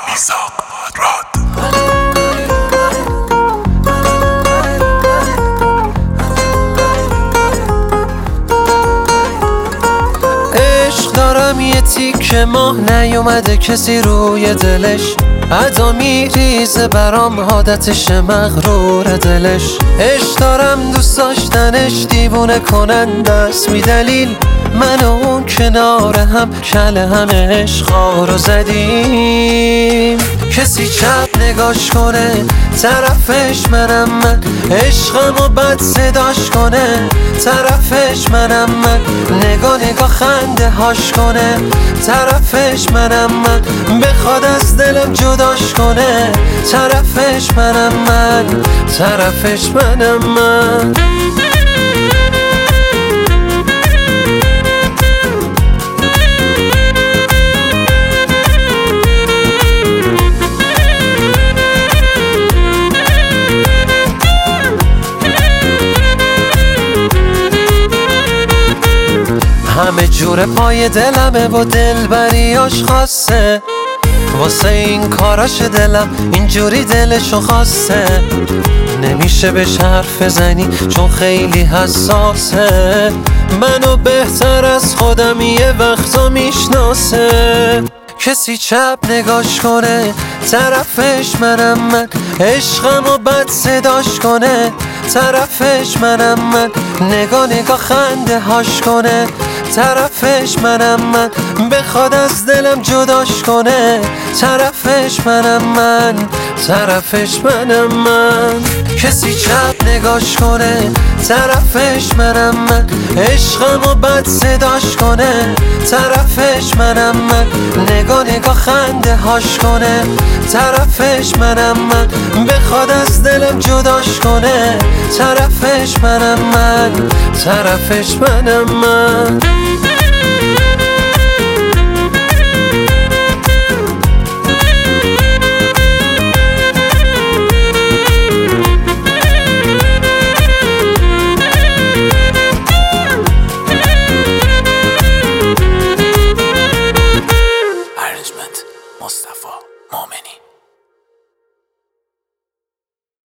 میثاق راد. عشق دارم یه تیکه ماه نیومده کسی روی دلش، ادا میریزه برام عادتش مغرور دلش. عشق دارم دوست داشتنش دیوونه کننده است، بی دلیل من و اون کنار هم کله هم عشقا رو زدیم. کسی چپ نگاش کنه طرفش منم من، عشقم و بد صداش کنه طرفش منم من، نگاه خنده هاش کنه طرفش منم من، بخواد از دلم جداش کنه طرفش منم من، طرفش منم من. همه جور پای دلمه و دلبریاش خاصه، واسه این کاراش دلم اینجوری دلشو خواسته. نمیشه بهش حرف بزنی چون خیلی حساسه، منو بهتر از خودم یه وقتا میشناسه. کسی چپ نگاش کنه طرفش منم من، عشقم و بد صداش کنه طرفش منم من، نگاه خنده هاش کنه طرفش منم من، بخواد از دلم جداش کنه طرفش منم من، طرفش منم من. کسی چپ نگاش کنه طرفش منم من، عشقم و بد صداش کنه طرفش منم من، نگاه خنده هاش کنه طرفش منم من، بخواد از دلم جداش کنه طرفش منم من، طرفش منم من.